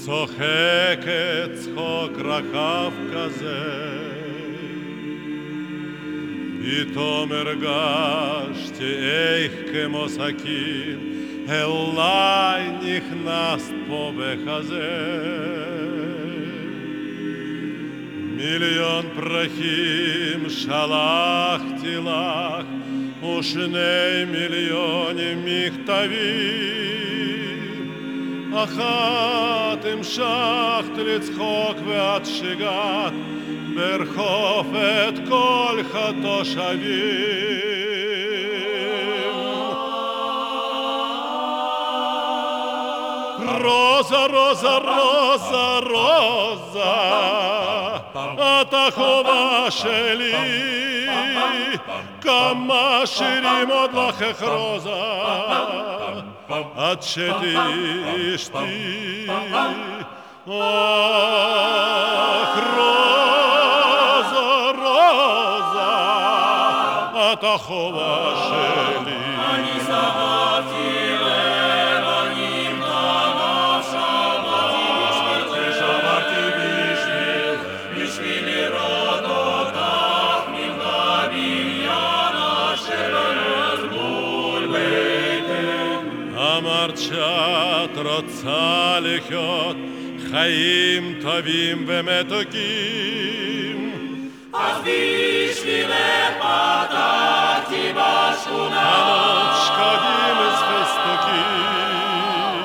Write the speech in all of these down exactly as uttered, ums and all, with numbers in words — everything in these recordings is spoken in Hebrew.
צוחקת צחוק רחב כזה, פתאום הרגשתי איך כמו סכין אליי נכנסת פה בחזה. מיליון פרחים שלחתי לך ושני מיליונים מכתבים, אחת המשכת לצחוק ואת שיגעת ברחוב את כל התושבים. רוזה, רוזה, רוזה, רוזה, את החובה שלי, כמה שירים עוד לך אחרוזה, עד שתשתי. אך רוזה, רוזה, את החובה שלי. אני סגרתי לב, אני מתגף, שברתי בשבילך, שברתי בשביל, בשביל לראות אותך נפגע בניין אשר אז מול ביתנו. אמרת שאת רוצה לחיות חיים טובים ומתוקים, אז בשבילך פתחתי בשכונה עמוד שקדים ופסטוקים.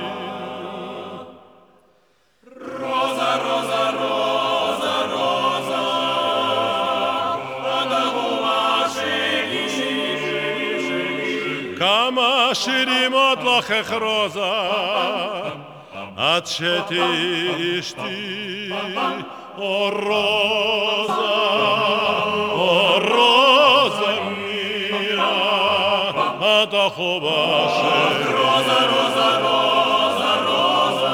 רוזה, רוזה, רוזה, רוזה, את החובה שלי, שלי, שלי. כמה שירים עוד לך אחרוזה, עד שתשתי. או רוזה, או רוזה מיה, את החובה שלי. רוזה, רוזה, רוזה, רוזה,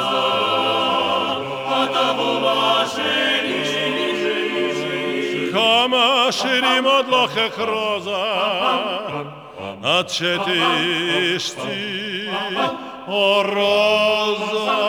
את החובה שלי, שלי, שלי, שלי. כמה שירים עוד לך אחרוזה, עד שתשתי. או רוזה,